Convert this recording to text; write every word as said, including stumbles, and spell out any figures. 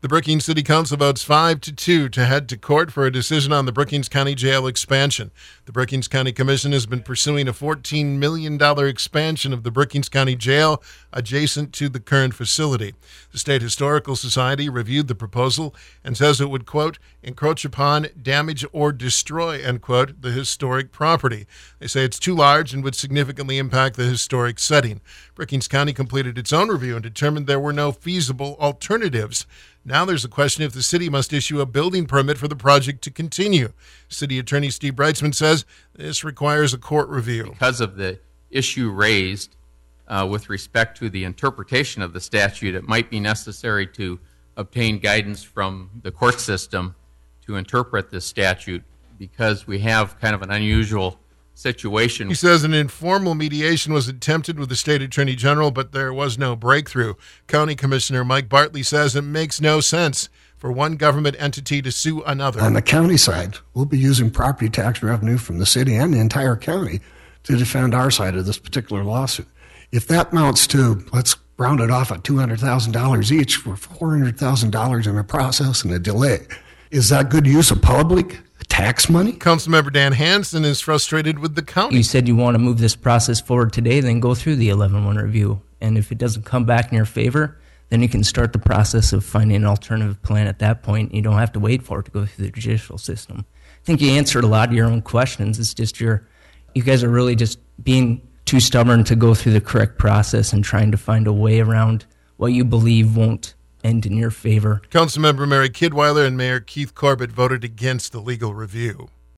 The Brookings City Council votes five to two to head to court for a decision on the Brookings County Jail expansion. The Brookings County Commission has been pursuing a fourteen million dollars expansion of the Brookings County Jail adjacent to the current facility. The State Historical Society reviewed the proposal and says it would, quote, encroach upon, damage, or destroy, end quote, the historic property. They say it's too large and would significantly impact the historic setting. Brookings County completed its own review and determined there were no feasible alternatives. Now there's a question if the city must issue a building permit for the project to continue. City Attorney Steve Breitzman says this requires a court review. Because of the issue raised uh, with respect to the interpretation of the statute, it might be necessary to obtain guidance from the court system to interpret this statute, because we have kind of an unusual situation. He says an informal mediation was attempted with the state attorney general, but there was no breakthrough. County Commissioner Mike Bartley says it makes no sense for one government entity to sue another. On the county side, we'll be using property tax revenue from the city and the entire county to defend our side of this particular lawsuit. If that amounts to, let's round it off at two hundred thousand dollars each for four hundred thousand dollars in a process and a delay, is that good use of public tax money? Councilmember Dan Hansen is frustrated with the county. You said you want to move this process forward today, then go through the eleven one review. And if it doesn't come back in your favor, then you can start the process of finding an alternative plan at that point. You don't have to wait for it to go through the judicial system. I think you answered a lot of your own questions. It's just you're, you guys are really just being too stubborn to go through the correct process and trying to find a way around what you believe won't end in your favor. Councilmember Mary Kidweiler and Mayor Keith Corbett voted against the legal review.